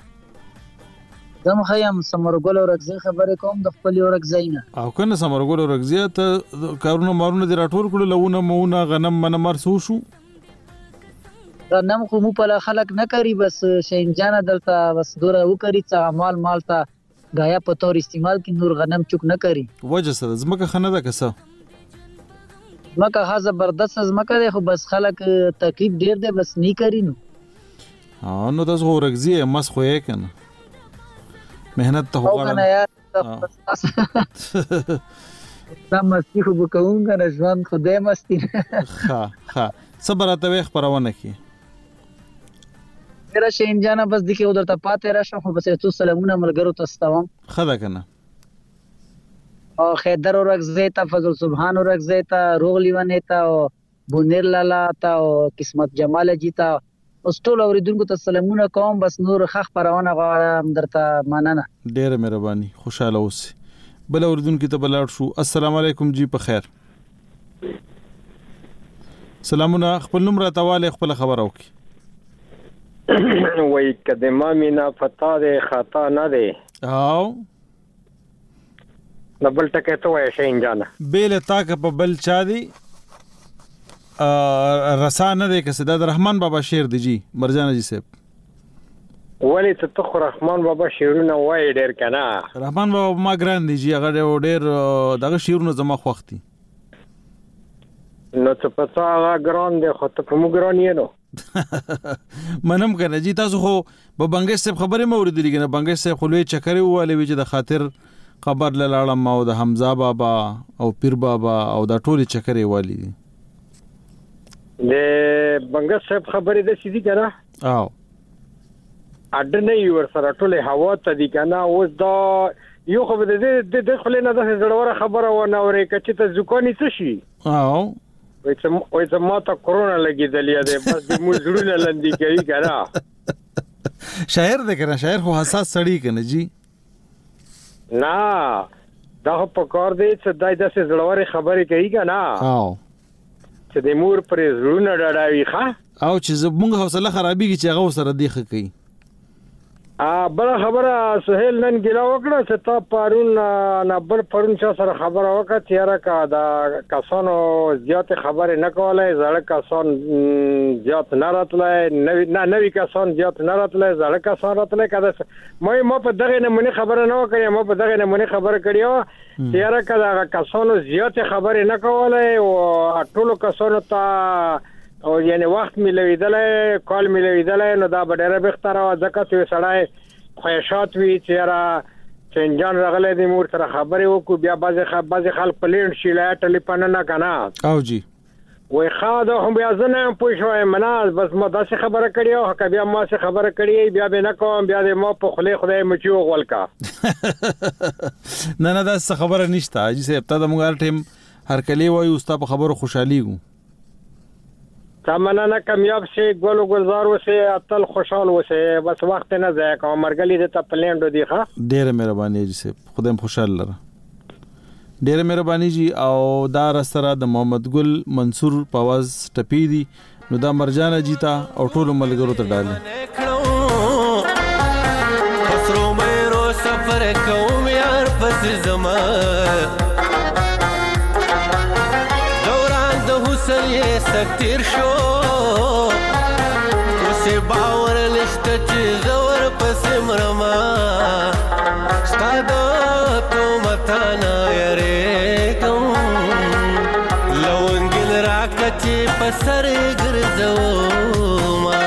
زم خیم سمرګل ورغزي خبرې کوم د خپل ورغزي نه او کنه سمرګل ورغزي ته کارونه مارونه د راټول کړو لونه مونه غنم منمر سو شو غنم خو مو په خلک نه کوي بس شهین جان دلته بس دوره وکړي چې مال ته غایا په تور استعمال کې نور غنم چوک نه کوي وجه سره زمکه خنه ده کسه زمکه ها زبردست زمکه ده خو بس خلک تکلیف ډیر ده بس نه کوي نو تاسو ورغزي مس خو یې کنه مهنت ته وغواړم دا مستی خو وکوم کنه ژوند خدای مستی ها صبر ته خبرونه کی میرا شهین جانا بس دغه ودر ته پاتې راشه خو بس ته سلامونه ملګرو ته ستوم خدا کنه او خیدر ورغزی ته فضل سبحان ورغزی ته روغلی ونه ته او بونیر لالا ته او قسمت جمال جی ته اوس ټول اوریدونکو ته سلامونه کوم بس نور خخ پرونه غواړم درته مننه ډیره مهرباني خوشاله اوسئ بل اوریدونکو ته بلاړ شو. السلام علیکم جی په خیر. سلامونه خپل نوم راته واله خپل خبر اوکي وای کدما مینا فتا ده خطا نه ده او نبل ټکه ته وای شین جانا بیل تاک په بل چا دی رسانه ده که صدا رحمان بابا شعر دی جی مرجان جی صاحب ولی ته خو رحمان بابا شعرونه وای ډیر کنه رحمان بابا ما ګران دی جی هغه ډیر دغه شعرونه زما خوختي نو ته پتا هغه ګران دی خو ته کوم ګران یې نو منم کنه جی تاسو خو په بنگش صاحب خبره مې اوریدلې کنه بنگش صاحب خو لوی چکرې واله وی چې د خاطر خبر لاړم او د حمزه بابا او پیر بابا او د ټولي چکرې والی دي د بنگش صاحب خبره د سيدي کنه او اډنه یو سره ټوله هوا ته دي کنه اوس دا یو خو د خلینو د زړوره خبره و نه اورې کچې ته ځکونی څه شي او وای ته ما ته کورونا لګیدلې ده بس د مو زړونه لندې کوي کنه شاعر دې کنه شاعر خو حساس سړی کنه جی نه دا په کار دی چې دای د زړوري خبرې کوي کنه او چې د مور پر زړونه ډاډاوي ښه او چې زموږ حوصله خرابېږي چې هغه سره دیخه کوي بل خبره سهیل نن ګلا وکړه چې تا پرون نه بل پرون چا سره خبره وکړه چې را کا دا کسانو زیات خبره نه کولای زړه کسان زیات نه راتلای نوی کسان زیات نه راتلای زړه کسان راتلای کده ما په دغه نمونه خبره نه وکړم ما په دغه نمونه خبره کړیو چې را کا دا کسانو زیات خبره نه کولای او ټول کسانو ته او یعنی وخت ملویدلای کال ملویدلای نو دا ډېر بهتره ځکه چې سړی خوښات وی چې را چنجان رغله د مور سره خبرې وکړو بیا بعض خلک پلین شي لا ټلیفون نه کنه او جی وای خاده هم بیا زنه پوښوي مناز بس ما داسې خبره کړی او که بیا ما څه خبره کړی بیا به نه کوم بیا د ما په خدای مچو غولکا نه دا څه خبره نشته اجي سه ابتدا موږ ټیم هر کلی وای او ستا په خبرو خوشحالي ګو تمنا کامیاب شي ګلو گلزار وسه اتل خوشحال وسه بس وخت نه ځای کوم مرګلی د تپلینډو دی ښه ډېر مهرباني جی سه خدایم خوشاله لره ډېر مهرباني جی او دا سره د محمد ګل منصور پواز ټپی دی نو دا مرجانه جیتا او ټول ملګرو ته ډاله پسرو مېرو سفر کوم یار پس زما یې سکتیر شو اوسې باور نشته چې زور پسې مرما ستا د تومتانه یریږم لونګین راکړه چې په سر یې ګرځوما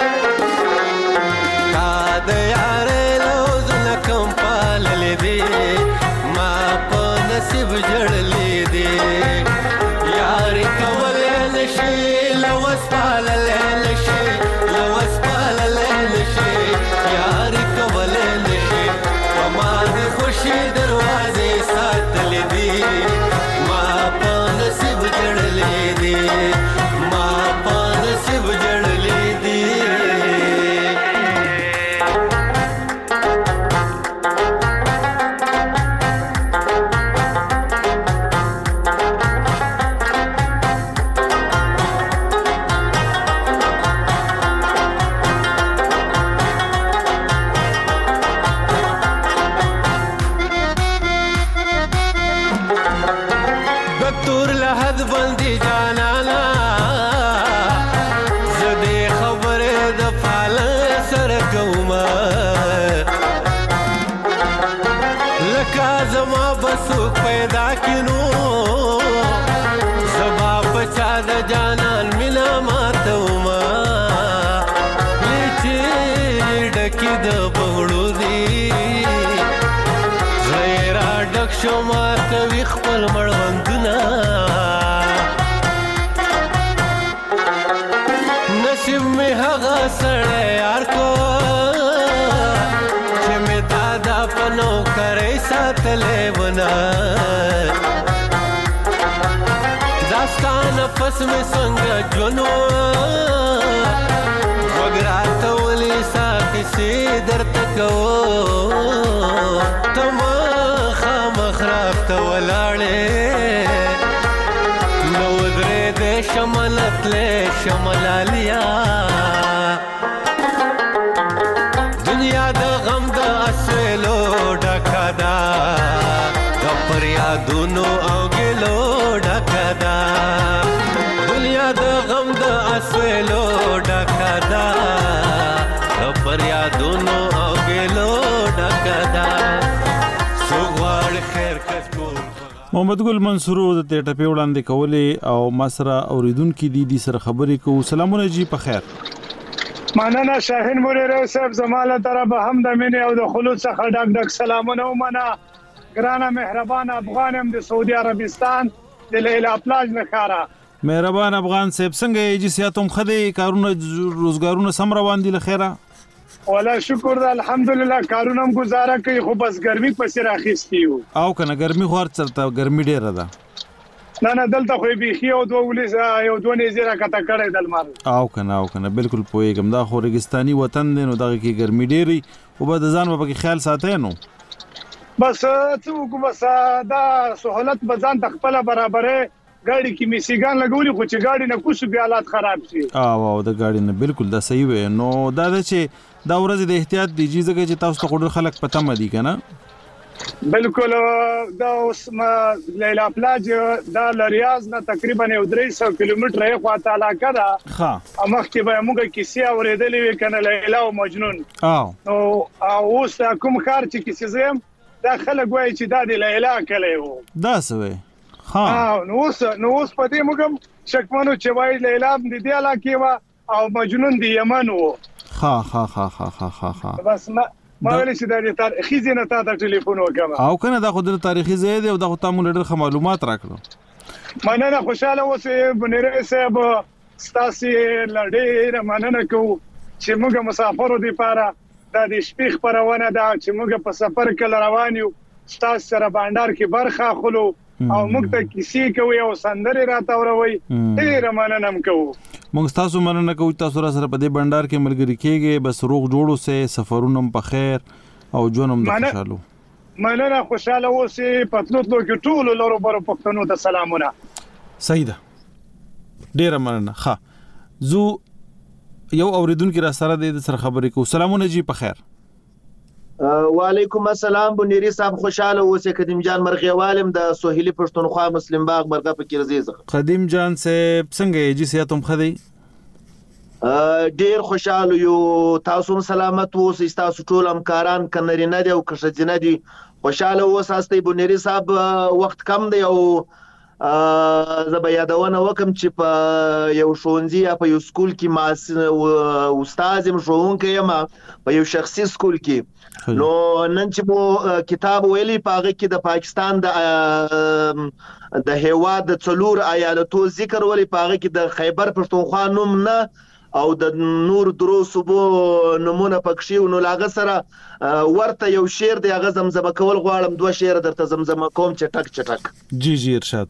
تا د یارې لوزونه کم پاللې دي ما په نصیب جړلې دي یارې کولی نشي لوس پاللی نشي لوس پاللی نشي یارې کولی نشي په ما د خوشي دروازې ساتلې دي ما په نصیب جړلې دي ما په نصیب سره کوما لکه زما بسو پیدا کینو زما پچا د جانان مینا ماتوما لیچی ډکی د بغړو دی زیرا ډک شما کوي خپل مړوندونه نصیب می هغه سړی یار کو چې می دادا پنو کرے ساتلې ونا داستان پس می څنګه جنو وګرات ولي ساتي سي درته کو تم خامخراف ته ولاړې نو درې دې شملت له شملالیا دنیا د غم د اسلو ډکدا د پریادونو او ګلو ډکدا دنیا د غم د اسلو ډکدا د پریادونو او ګلو ډکدا سوغوار خیر کس کو محمد ګل منصور د ټپې وړاندې کولې او مسره اوریدونکو دي سره خبرې کوو. سلامونه جی په خیر. مننه شاهین موريرو صاحب زماله طرف هم د مینه او د خلوص څخه ډک سلامونه ومنه. ګرانه مهربان افغان هم د سعودي عربستان د لیلا پلاج نخاره. مهربان افغان صاحب څنګه یې جسیاتم خدي کارونه روزګارونه سم روان دي لخيره؟ ولا شکر ده الحمدلله کارونه هم گزاره کوي خو بس ګرمي پسې راخستیو او کنه ګرمي خو چرته ګرمي ډیره ده نه دلته خو بيخي او دوه ولې یو دوه نزیره کته کړی د لمر او کنه بالکل پوهیږم دا خو ریګستاني وطن دی نو دغه کې ګرمي ډیری او به د ځان په کې خیال ساتي نو بس څوک بس دا سہولت بزان تخپل برابرې ګاډي کې میسیګان لګولي خو چې ګاډي نه کوڅ بیا حالات خراب شي او د ګاډي نه بالکل دا صحیح وي نو دا چې دا ورځ د احتیاط دی چې تاسو ته ډېر خلک پته مدي کنه بالکل دا اوس لیلا پلاج دا ریاض نه تقریبا 300 کیلومتر یې خواته علاقه ده ها مخکې به موږ کیسې اورېدلې وي کنه لیلا او مجنون نو اوس کوم خار چې کیسې زم دا خلک وایي چې دا د لیلا کله وو دا سوي ها نو اوس په دې موږ شکمنو چې وایي لیلا د دې علاقې وا او مجنون د یمن وو ها بس ما ویل چې د تاریخي زینه ته ټلیفون وکم او کنه دا خو د تاریخي ځای دی او دا خو تاسو ډېر معلومات راکړو مننه خوشاله اوسې بنيره صاحب ستاسو لړې مننه کو چې موږ مسافرو دی پاره د شپې خبرونه دا چې موږ په سفر کې روان یو ستاسو سره باندار کې برخه خلو او موږ ته کیسې کوي او سندري راته وروي ډېر مننه کوو موږ تاسو مننه کوو تاسو سره په دې بندر کې ملګری کېږي بس روغ جوړو سه سفرونه په خیر او ژوندم د خوشاله مننه خوشاله اوسې پتلوتلو کې ټول لورو برو پښتنو ته سلامونه صحیح ده ډېر مننه ښه زو یو اوریدونکو را سره د سره خبرې کوو. سلامونه جی په خیر. وعلیکم السلام بنيري صاحب خوشاله اوسې قدیم جان مرغیوالم د سوهیلی پښتونخوا مسلم باغ مرغه فقیر عزیز قدیم جان صاحب څنګه یې جسیاتم خدي ډیر خوشاله یو تاسو سلامت اوسئ تاسو ټول همکاران کنرینه دي او کښځنه دي خوشاله اوسئ بنيري صاحب وخت کم دی او زه به یادونه وکم چې په یو ښوونځي یا په یو سکول کې ما استاد يم ښوونکی یم په یو شخصي سکول کې نو نن چې مو کتاب ویلي پاغه کې د پاکستان د هیواد د څلور ایالتو ذکر ویلي پاغه کې د خیبر پښتونخوا نوم نه او د نور درو صوبو نمونه پکښې نو لاغه سره ورته یو شعر دی هغه زمزمه کول غواړم دوه شعر درته زمزمه کوم چټک جی ارشاد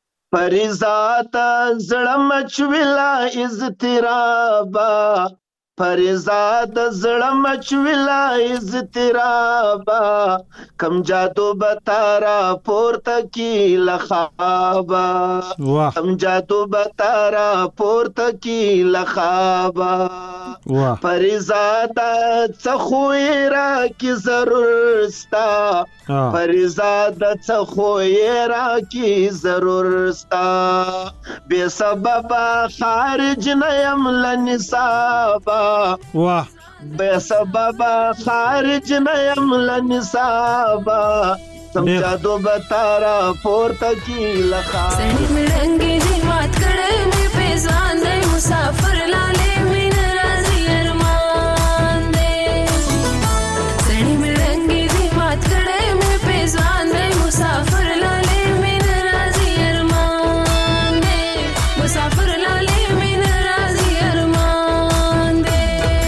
پریزات زړه مچویلا اضطرابا فریضاد زړه مچولا اضطرابا کم جادو بتارا پورته کی لخابا کم جادو بتارا پورته کی لخابا فریضاد څخویرا کی ضرور ستا فریضاد څخویرا کی ضرور ستا بے سبب خارج نیم لنصابا واه بے سبب خارج نیم لنصابا سمجھا دو بتارا پورتا کی لخا سڑی مڑنگی دی مات کڑے میں پیزوان دے مسافر لالے من رازی ارمان دے سڑی مڑنگی دی مات کڑے میں پیزوان دے مسافر لالے من رازی ارمان دے مسافر لالے من رازی ارمان دے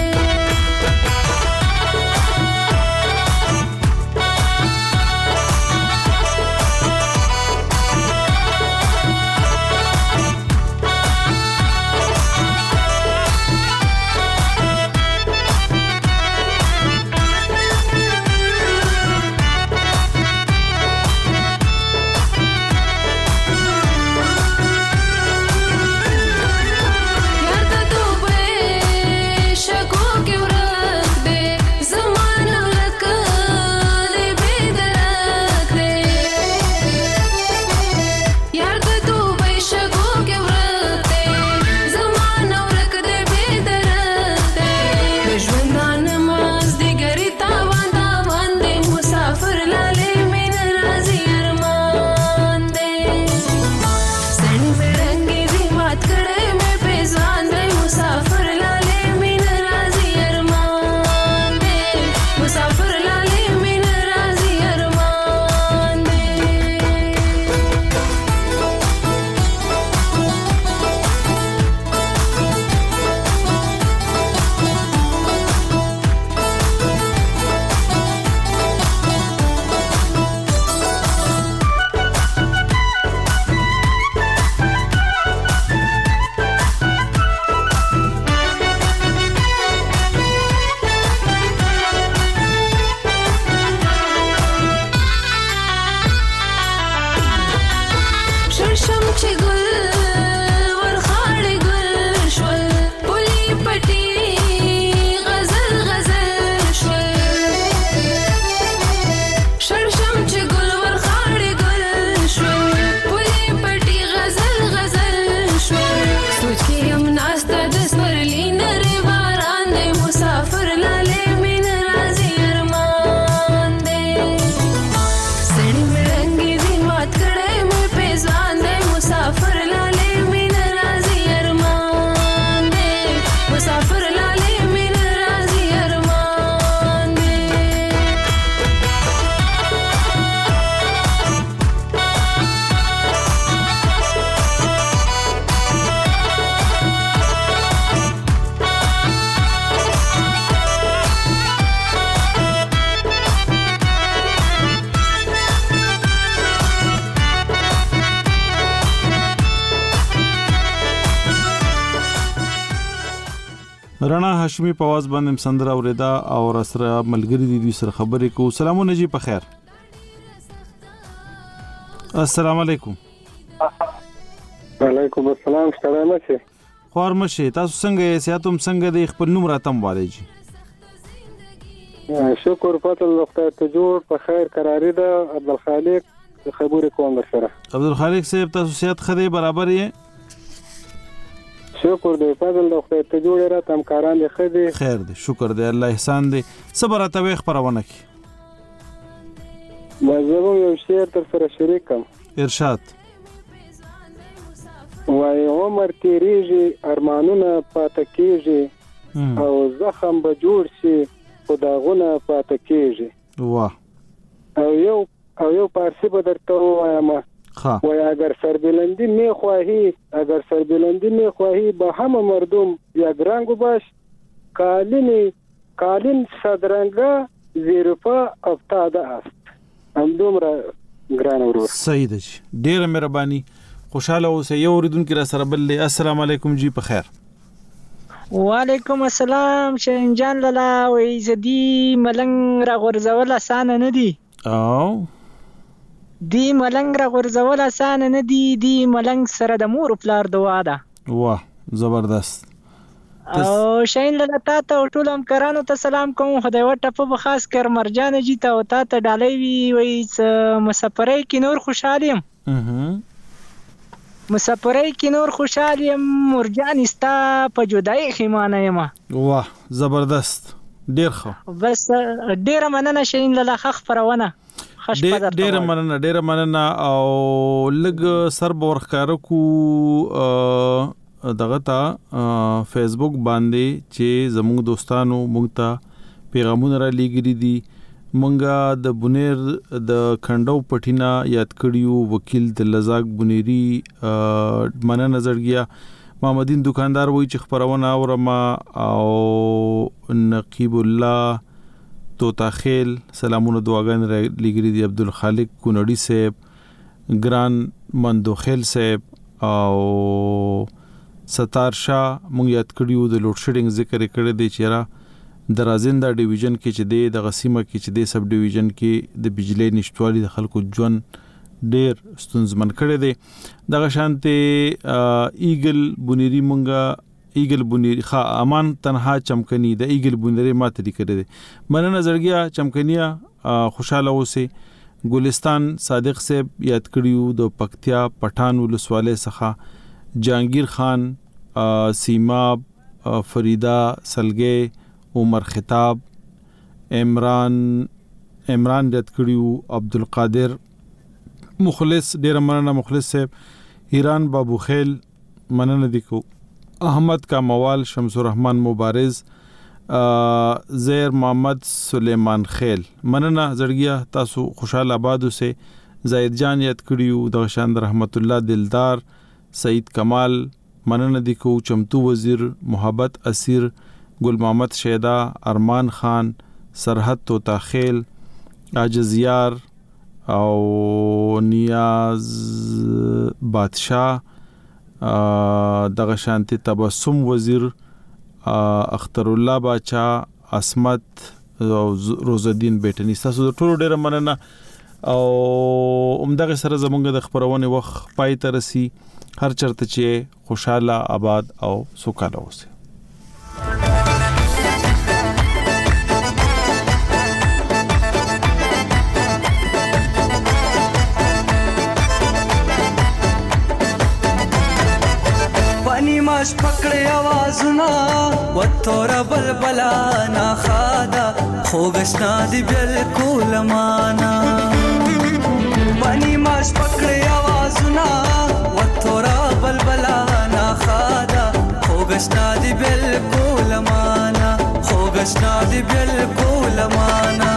رانا هاشمی په आवाज باندې سندره اوریدا او سره ملګری دي سره خبرې کو. سلامونه جی په خیر. السلام علیکم. وعلیکم السلام. ستړی مشه. خور مشه. تاسو څنګه یې؟ سیاتم څنګه دی؟ خپل نوم راتم والي جی. شکر پاتل وخت ته جوړ په خیر قراری ده. عبدالخالق خبرې کوم سره. عبدالخالق صاحب تاسو سیات خدي برابر یې؟ شکر دی فضل د خدای ته جوړ را تم کاران دی خدي خیر دی شکر دی الله احسان دی صبر ته وي خبرونه کی مزه یو شعر تر سره شریکم ارشاد وای عمر تیریږي ارمانونه پاتې کیږي او زخم به جوړ شي خداغونه پاتې کیږي واه او یو پارسی به درته وایم وای اگر سربلندی میخواهی به همه مردم یک رنگ باش کالین صدرنگا زیرپا افتاده است همدومره ګران ورور صحیح ده ډیره مهرباني خوشاله اوسئ یو اوریدونکو را سره بل السلام علیکم جی په خیر وعلیکم السلام شاهین جان لالا وای زدي ملنګ را غورځول اسانه نه دي او دی ملنګ را غورځول اسانه نه دي دی ملنګ سره د مور پلار دعا ده واه زبردست او شاهین لالا تا ته ټول همکارانو ته سلام کوم خدای وټه په خاص کر مرجان جی ته او تا ته ډالۍ وی وای مسافرای کې نور خوشاله يم مسافرای کې نور خوشاله يم مرجان استا په جدای خیمانه یم واه زبردست ډیر ښه بس ډیر مننه شاهین لالا خخ پرونه ډیر مننه او لګ سر بورخکار کو دغه تا فیسبوک باندې چې زموږ دوستانو مونږ ته پیغامونه را لګري دي مونږه د بنیر د کندو پټینا یاد کړیو وکیل د لزاق بنيري مننه زړګیا محمدین دکاندار وای چې خبرونه اورما او نقیب الله توتاخیل سلامونه دعاګان لګري دي عبدالخالق کونړی صاحب ګران مندوخیل صاحب او ستار شاه مونږ یاد کړیو د لوډ شیډینګ ذکر کړی دی چې را د رازنده ډیویژن کې چې د غسیمه کې چې د سب ډیویژن کې د بجلی نشټوالي د خلکو ژوند ډیر ستونزمن کړی دی دغه شانته ایګل بنيري مونږه ایګل بنيري خا امان تنها چمکني د ایګل بنيري ماته دی کړی دی مننه زړګیا چمکنیا خوشاله اوسه ګلستان صادق صاحب یاد کړیو د پکتیا پټان ولسواله څخه جهانگیر خان سیماب فریدا سلګي عمر خطاب عمران یاد کړیو عبدالقادر مخلص ډیر مننه مخلص صاحب ایران بابو خیل مننه دیکو احمد کا موال شمس الرحمن مبارز زیر محمد سلیمان خیل مننه زړګیا تاسو خوشاله آباد اوسه زید جان یاد کړیو د شاند رحمت الله دلدار سعید کمال مننه دیکو چمتو وزیر محبت اسیر گل محمد شیدا ارمان خان سرحد توتاخیل عاجزیار او نیاز بادشاہ دغه شانتی تبسم وزیر اختر الله باچا اسمت روزالدین بیٹنی تاسو ټول ډیر مننه او عمدغه سره زمونږ د خبرونه وخت پای ته رسی هر چرته چې خوشاله آباد او سوکاله اوسه ماش پکړې आवाजونه وتور بلبلا نا خادا خوګشنا دی بالکل معنا پانی ماش پکړې आवाजونه وتور بلبلا نا خادا خوګشنا دی بالکل معنا خوګشنا دی بالکل معنا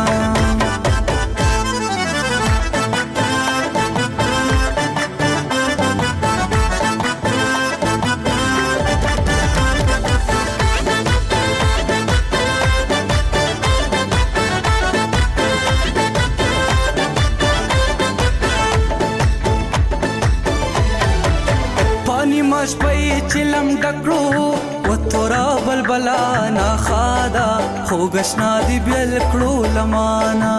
ماش پای چلم ډکړو وتورا بلبلا نا خادا خوګشنا دی بل کړو لمانا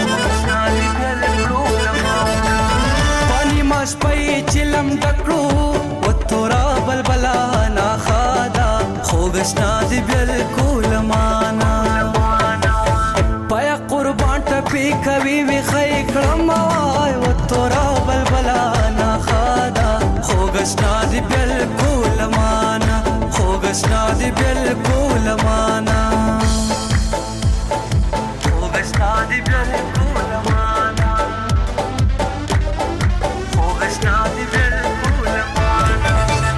پانی ماش پای چلم ډکړو وتورا بلبلا نا خادا خوګشنا دی بل کړو لمانا پای قربان ټپی کوي وی خی کړم وای وتورا بلبلا نا خادا خوګشنا دی بالکل معنا خوګشنا دی بالکل معنا خوګشنا دی بالکل معنا خوګشنا دی بالکل معنا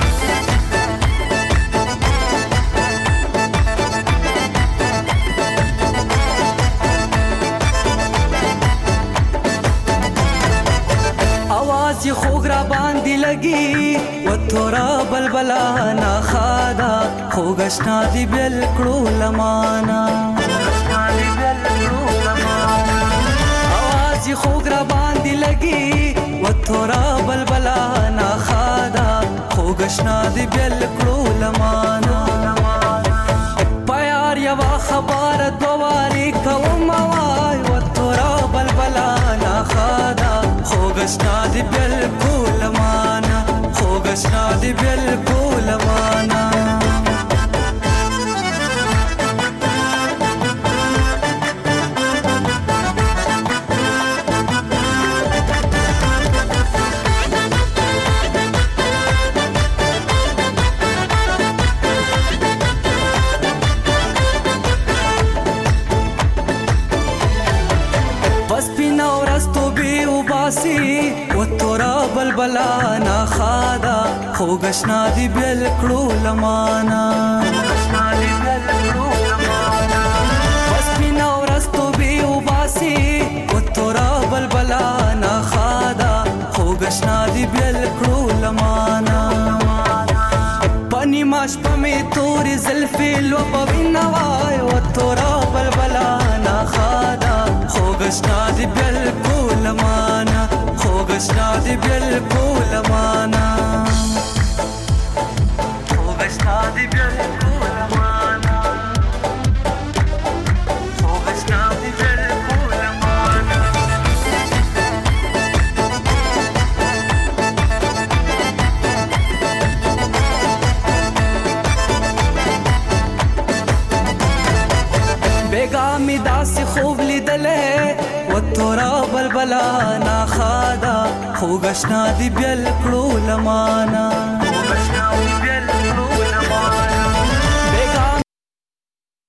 आवाज ये खोगरा बांधी लगी वथोरा बलबला ना खादा खोगशना दी बिलकड़ो लमाना आवाज ये खोगरा बांधी लगी वथोरा बलबला ना खादा खोगशना दी बिलकड़ो लमाना یوا خبر دواری کوم وای و تورا بلبلا نا خادا خوګشنا دی بالکل معنا خوګشنا دی بالکل معنا و تورا بلبلا نا خادا خوګشنا دی بالکل لمانا بس بنا ورستو بي وباسي و تورا بلبلا نا خادا خوګشنا دی بالکل لمانا پني ماش پمي توري زلفي لو پوينا وای و تورا بلبلا نا خادا خوګشنا دی بالکل لمانا خوګشنا دی بالکل معنا خوګشنا دی بالکل معنا خوګشنا دی بالکل معنا بیگا می داس خوب لیدلې و تورا بلبلا نا خادا خوګشنا دی بالکل معنا